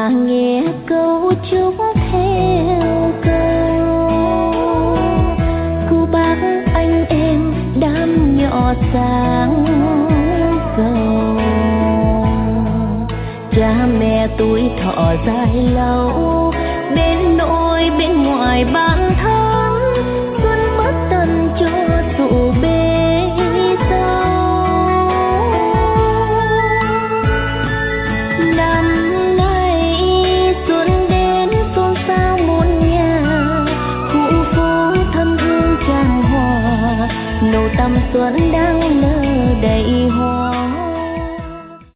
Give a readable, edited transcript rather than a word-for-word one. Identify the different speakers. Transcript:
Speaker 1: mà nghe câu chúc theo câu. Cô bác anh em đám nhỏ sáng cầu, cha mẹ tuổi thọ dài lâu, bên nội bên ngoài bạn thân xuân bất tận cho dù bê dâu. Năm nay xuân đến xôn xao muôn nhà, khu phố thân hương tràn hòa, nụ tầm xuân đã